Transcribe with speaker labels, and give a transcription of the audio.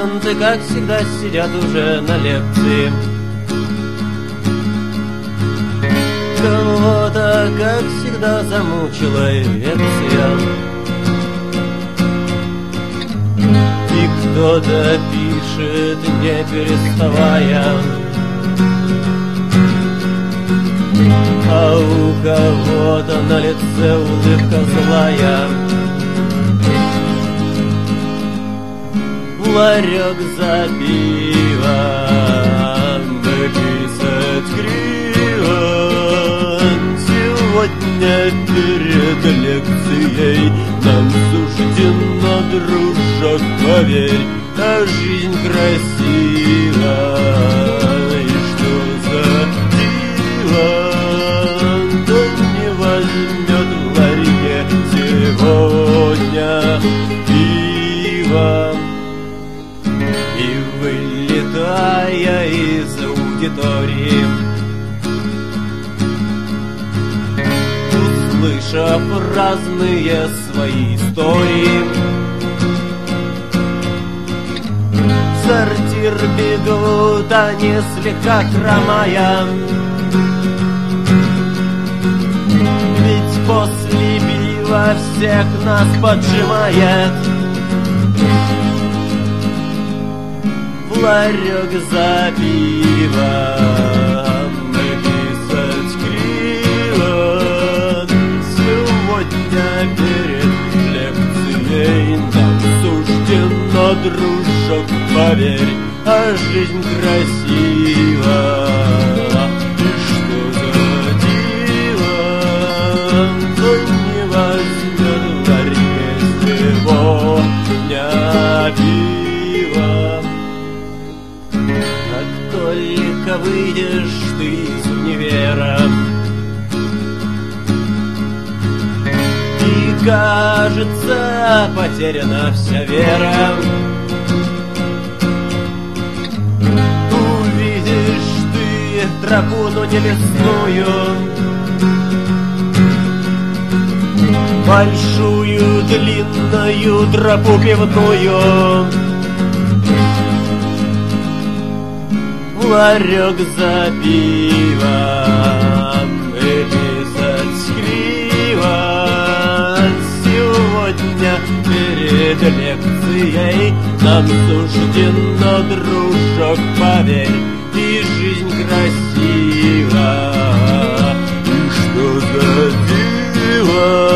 Speaker 1: студенты, как всегда, сидят уже на лекции. Кого-то, как всегда, замучила лекция. И кто-то пишет, не переставая. А у кого-то на лице улыбка злая. В ларек за пивом выписать криво. Сегодня перед лекцией нам суждено, дружок, поверь, а жизнь красива. И что за диво, да не возьмет в ларьке сегодня пиво. И вылетая из аудитории, услышав разные свои истории, в сортир бегут они слегка хромая. Ведь после пива всех нас поджимает. В ларек за пивом выписать криво. Сегодня перед лекцией нам суждено, дружок, поверь, а жизнь красива. И что за диво, то не возьмет в ларьке сегодня пиво. Как только выйдешь ты из универа, и кажется, потеряна вся вера. Увидишь ты тропу, но не лесную, большую длинную тропу пивную. В ларек за пивом выписать криво. Сегодня перед лекцией нам суждено, дружок, поверь, и жизнь красива. И что за диво,